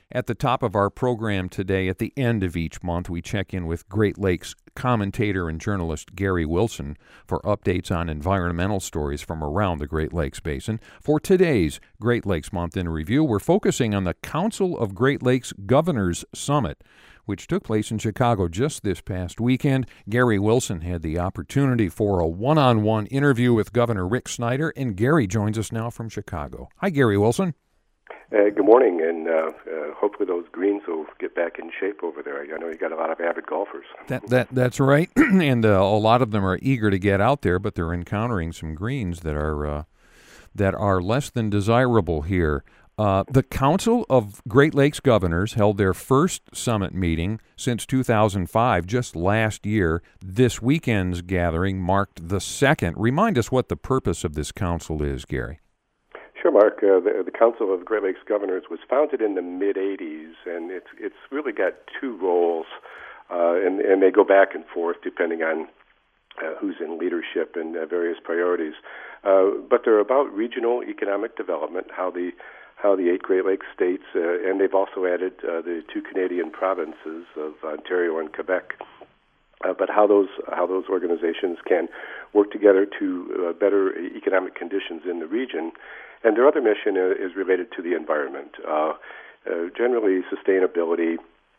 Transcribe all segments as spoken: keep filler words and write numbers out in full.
At the top of our program today, at the end of each month, we check in with Great Lakes commentator and journalist Gary Wilson for updates on environmental stories from around the Great Lakes Basin. For today's Great Lakes Month in Review, we're focusing on the Council of Great Lakes Governors Summit, which took place in Chicago just this past weekend. Gary Wilson had the opportunity for a one-on-one interview with Governor Rick Snyder, and Gary joins us now from Chicago. Hi, Gary Wilson. Uh, good morning, and uh, uh, hopefully those greens will get back in shape over there. I know you got a lot of avid golfers. That that that's right, and uh, a lot of them are eager to get out there, but they're encountering some greens that are uh, that are less than desirable here. Uh, the Council of Great Lakes Governors held their first summit meeting since two thousand five, just last year. This weekend's gathering marked the second. Remind us what the purpose of this council is, Gary. Sure, Mark. Uh, the, the Council of Great Lakes Governors was founded in the mid-eighties, and it's it's really got two roles, uh, and, and they go back and forth depending on uh, who's in leadership and uh, various priorities. Uh, but they're about regional economic development, how the how the eight Great Lakes states, uh, and they've also added uh, the two Canadian provinces of Ontario and Quebec, uh, but how those how those organizations can work together to uh, better economic conditions in the region. And their other mission is related to the environment, uh, uh, generally sustainability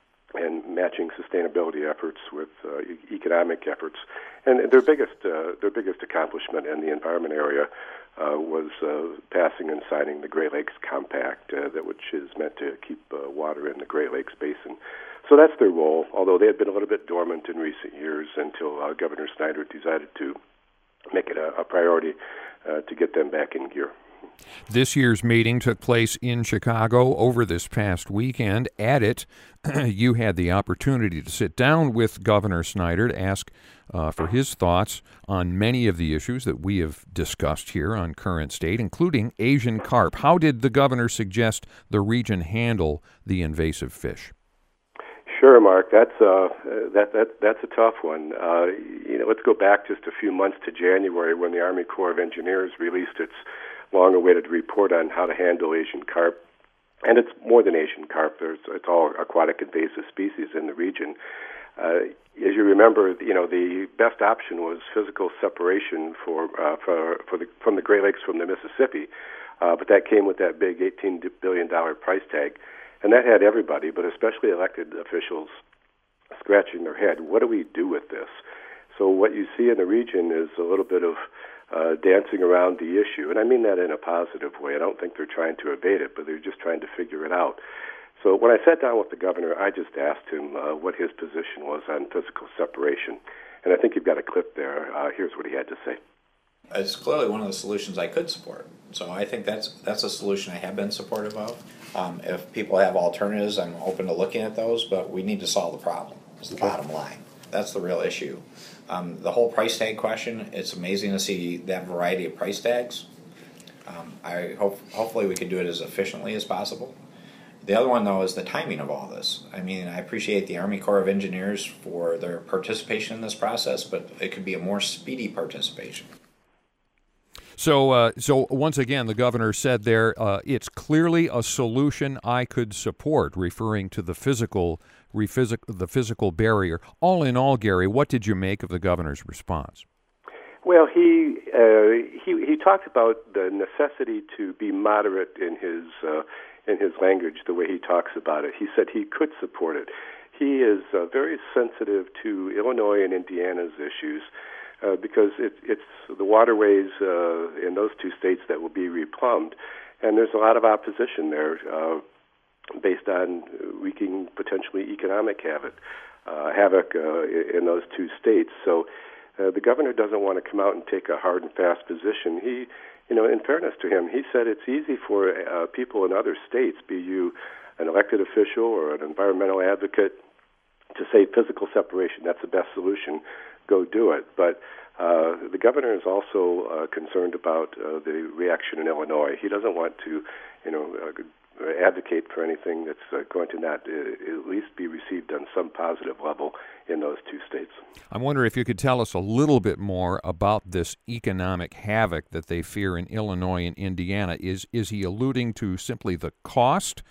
and matching sustainability efforts with uh, e- economic efforts. And their biggest uh, their biggest accomplishment in the environment area uh, was uh, passing and signing the Great Lakes Compact, uh, that which is meant to keep uh, water in the Great Lakes Basin. So that's their role, although they had been a little bit dormant in recent years until uh, Governor Snyder decided to make it a, a priority uh, to get them back in gear. This year's meeting took place in Chicago over this past weekend. At it, you had the opportunity to sit down with Governor Snyder to ask uh, for his thoughts on many of the issues that we have discussed here on Current State, including Asian carp. How did the governor suggest the region handle the invasive fish? Sure, Mark. That's uh, that that that's a tough one. Uh, you know, let's go back just a few months to January when the Army Corps of Engineers released its long-awaited report on how to handle Asian carp. And it's more than Asian carp. There's, it's all aquatic invasive species in the region. Uh, as you remember, you know, the best option was physical separation for, uh, for, for the, from the Great Lakes from the Mississippi. Uh, but that came with that big eighteen billion dollars price tag. And that had everybody, but especially elected officials, scratching their head. What do we do with this? So what you see in the region is a little bit of Uh, dancing around the issue. And I mean that in a positive way. I don't think they're trying to evade it, but they're just trying to figure it out. So when I sat down with the governor, I just asked him uh, what his position was on physical separation. And I think you've got a clip there. Uh, here's what he had to say. It's clearly one of the solutions I could support. So I think that's that's a solution I have been supportive of. Um, if people have alternatives, I'm open to looking at those, but we need to solve the problem. It's the bottom line. That's the real issue. Um, the whole price tag question, it's amazing to see that variety of price tags. Um, I hope hopefully we can do it as efficiently as possible. The other one, though, is the timing of all this. I mean, I appreciate the Army Corps of Engineers for their participation in this process, but it could be a more speedy participation. So, uh, so once again, the governor said there, uh, it's clearly a solution I could support, referring to the physical, rephysic- the physical barrier. All in all, Gary, what did you make of the governor's response? Well, he uh, he he talked about the necessity to be moderate in his uh, in his language, the way he talks about it. He said he could support it. He is uh, very sensitive to Illinois and Indiana's issues. Uh, because it, it's the waterways uh, in those two states that will be replumbed, and there's a lot of opposition there uh, based on wreaking potentially economic havoc, uh, havoc uh, in those two states. So uh, the governor doesn't want to come out and take a hard and fast position. He, you know, in fairness to him, he said it's easy for uh, people in other states, be you an elected official or an environmental advocate, to say physical separation, that's the best solution. Go do it. But uh, the governor is also uh, concerned about uh, the reaction in Illinois. He doesn't want to, you know, uh, advocate for anything that's uh, going to not uh, at least be received on some positive level in those two states. I wonder if you could tell us a little bit more about this economic havoc that they fear in Illinois and Indiana. Is is he alluding to simply the cost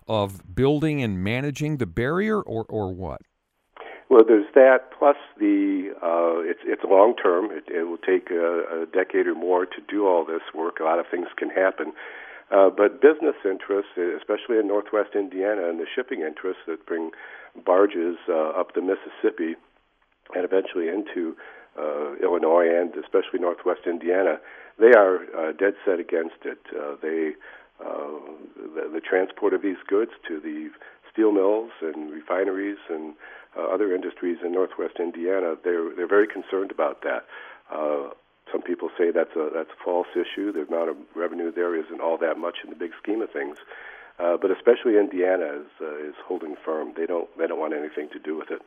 of building and managing the barrier, or, or what? Well, there's that, plus the uh, it's it's long term. It, it will take a, a decade or more to do all this work. A lot of things can happen. Uh, but business interests, especially in northwest Indiana, and the shipping interests that bring barges uh, up the Mississippi and eventually into uh, Illinois and especially northwest Indiana, they are uh, dead set against it. Uh, they uh, the, the transport of these goods to the steel mills and refineries and uh, other industries in northwest Indiana, they're they're very concerned about that. Uh, Some people say that's a that's a false issue. The amount of revenue there isn't all that much in the big scheme of things, uh, but especially Indiana is uh, is holding firm. They don't they don't want anything to do with it.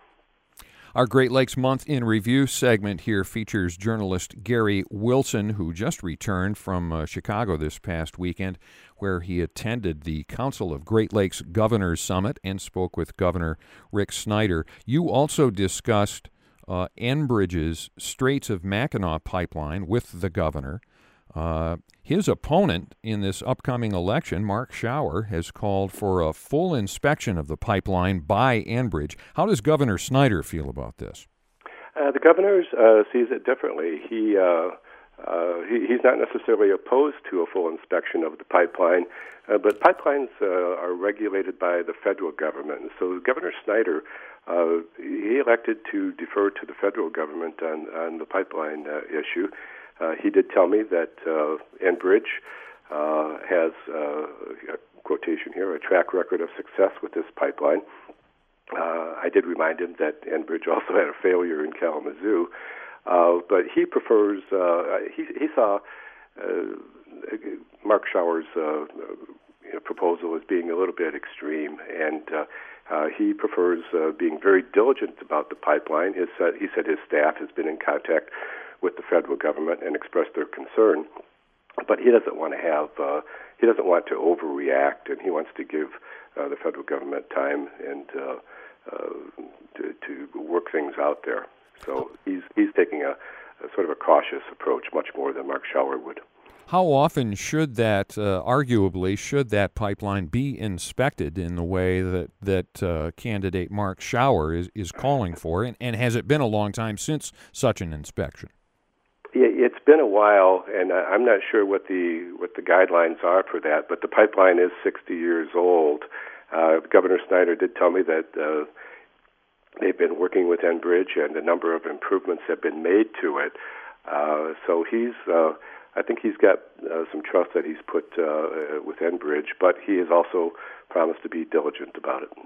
Our Great Lakes Month in Review segment here features journalist Gary Wilson, who just returned from uh, Chicago this past weekend, where he attended the Council of Great Lakes Governors Summit and spoke with Governor Rick Snyder. You also discussed Uh, Enbridge's Straits of Mackinac pipeline with the governor. Uh, his opponent in this upcoming election, Mark Schauer, has called for a full inspection of the pipeline by Enbridge. How does Governor Snyder feel about this? Uh, the governor uh, sees it differently. He, uh, uh, he he's not necessarily opposed to a full inspection of the pipeline, uh, but pipelines uh, are regulated by the federal government. So Governor Snyder, Uh, he elected to defer to the federal government on, on the pipeline uh, issue. Uh, he did tell me that uh, Enbridge uh, has, uh, a quotation here, a track record of success with this pipeline. Uh, I did remind him that Enbridge also had a failure in Kalamazoo, uh, but he prefers, uh, he, he saw uh, Mark Schauer's uh, you know, proposal as being a little bit extreme, and uh, Uh, he prefers uh, being very diligent about the pipeline. His, uh, he said his staff has been in contact with the federal government and expressed their concern, but he doesn't want to have uh, he doesn't want to overreact, and he wants to give uh, the federal government time and uh, uh, to, to work things out there. So he's he's taking a, a sort of a cautious approach, much more than Mark Schauer would. How often should that, uh, arguably, should that pipeline be inspected in the way that that uh, candidate Mark Schauer is, is calling for? And, and has it been a long time since such an inspection? It's been a while, and I'm not sure what the what the guidelines are for that. But the pipeline is sixty years old. Uh, Governor Snyder did tell me that uh, they've been working with Enbridge, and a number of improvements have been made to it. Uh, so he's. Uh, I think he's got uh, some trust that he's put uh, with Enbridge, but he has also promised to be diligent about it.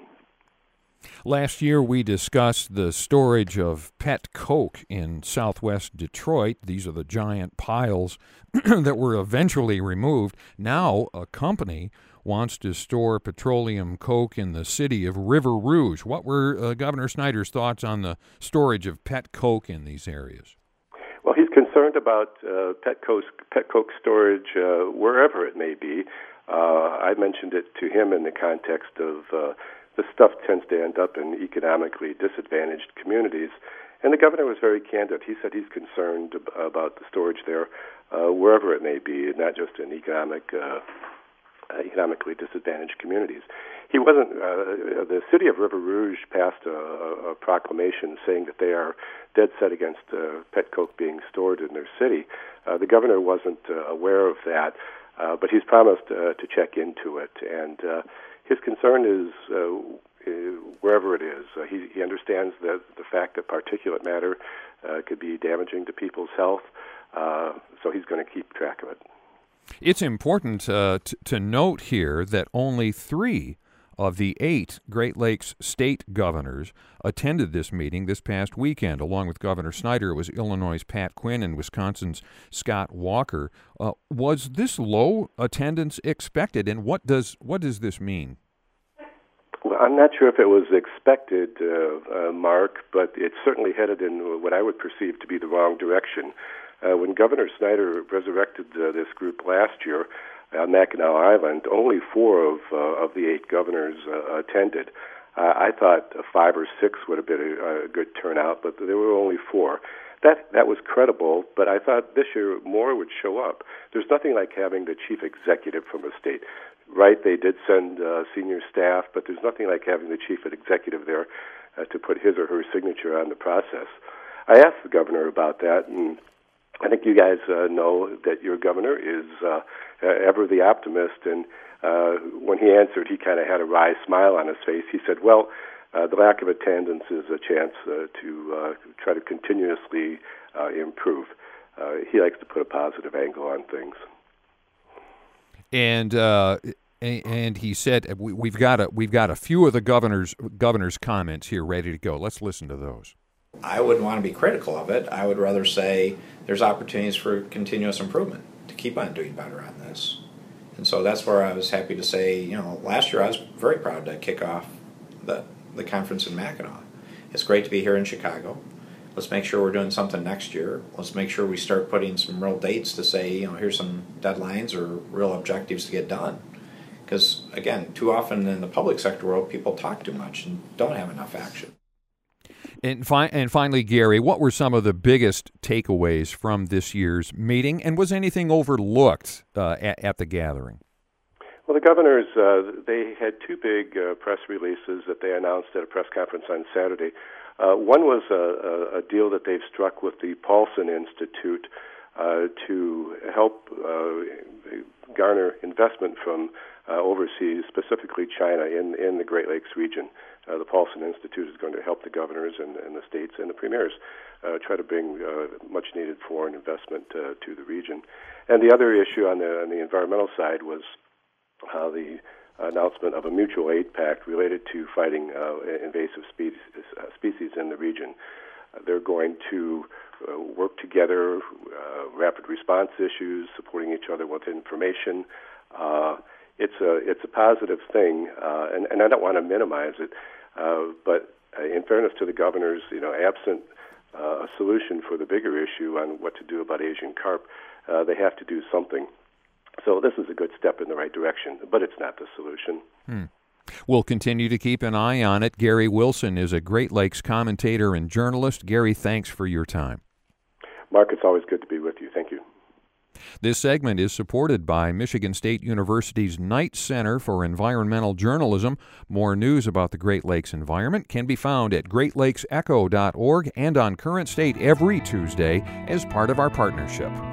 Last year, we discussed the storage of pet coke in southwest Detroit. These are the giant piles that were eventually removed. Now, a company wants to store petroleum coke in the city of River Rouge. What were uh, Governor Snyder's thoughts on the storage of pet coke in these areas? Well, he's concerned about uh, pet, coke, pet coke storage uh, wherever it may be. Uh, I mentioned it to him in the context of uh, the stuff tends to end up in economically disadvantaged communities. And the governor was very candid. He said he's concerned ab- about the storage there uh, wherever it may be, not just in economic, uh, economically disadvantaged communities. He wasn't. Uh, the city of River Rouge passed a, a proclamation saying that they are dead set against uh, pet coke being stored in their city. Uh, the governor wasn't uh, aware of that, uh, but he's promised uh, to check into it. And uh, his concern is uh, wherever it is. Uh, he, he understands that the fact that particulate matter uh, could be damaging to people's health, uh, so he's going to keep track of it. It's important uh, t- to note here that only three of the eight Great Lakes state governors attended this meeting this past weekend. Along with Governor Snyder, it was Illinois' Pat Quinn and Wisconsin's Scott Walker. Uh, was this low attendance expected, and what does what does this mean? Well, I'm not sure if it was expected, uh, uh, Mark, but it's certainly headed in what I would perceive to be the wrong direction. Uh, when Governor Snyder resurrected uh, this group last year on Mackinac Island, only four of uh, of the eight governors uh, attended. Uh, I thought five or six would have been a, a good turnout, but there were only four. That that was credible, but I thought this year more would show up. There's nothing like having the chief executive from a state right, they did send uh, senior staff, but there's nothing like having the chief executive there uh, to put his or her signature on the process. I asked the governor about that, and I think you guys uh, know that your governor is uh, ever the optimist, and uh, when he answered, he kind of had a wry smile on his face. He said, well, uh, the lack of attendance is a chance uh, to uh, try to continuously uh, improve. Uh, he likes to put a positive angle on things. And uh, and he said we, we've got a we've got a few of the governor's governor's comments here ready to go. Let's listen to those. I wouldn't want to be critical of it. I would rather say there's opportunities for continuous improvement to keep on doing better on this. And so that's where I was happy to say, you know, last year I was very proud to kick off the the conference in Mackinac. It's great to be here in Chicago. Let's make sure we're doing something next year. Let's make sure we start putting some real dates to say, you know, here's some deadlines or real objectives to get done. Because, again, too often in the public sector world, people talk too much and don't have enough action. And, fi- and finally, Gary, what were some of the biggest takeaways from this year's meeting, and was anything overlooked uh, at, at the gathering? Well, the governors, uh, they had two big uh, press releases that they announced at a press conference on Saturday. Uh, one was a, a, a deal that they've struck with the Paulson Institute uh, to help uh, garner investment from uh, overseas, specifically China, in, in the Great Lakes region. Uh, the Paulson Institute is going to help the governors and, and the states and the premiers uh, try to bring uh, much-needed foreign investment uh, to the region. And the other issue on the, on the environmental side was uh, the announcement of a mutual aid pact related to fighting uh, invasive species, uh, species in the region. Uh, they're going to uh, work together, uh, rapid response issues, supporting each other with information. Uh, it's a it's a positive thing, uh, and, and I don't want to minimize it. Uh, but uh, in fairness to the governors, you know, absent uh, a solution for the bigger issue on what to do about Asian carp, uh, they have to do something. So this is a good step in the right direction, but it's not the solution. Hmm. We'll continue to keep an eye on it. Gary Wilson is a Great Lakes commentator and journalist. Gary, thanks for your time. Mark, it's always good to be with you. Thank you. This segment is supported by Michigan State University's Knight Center for Environmental Journalism. More news about the Great Lakes environment can be found at great lakes echo dot org and on Current State every Tuesday as part of our partnership.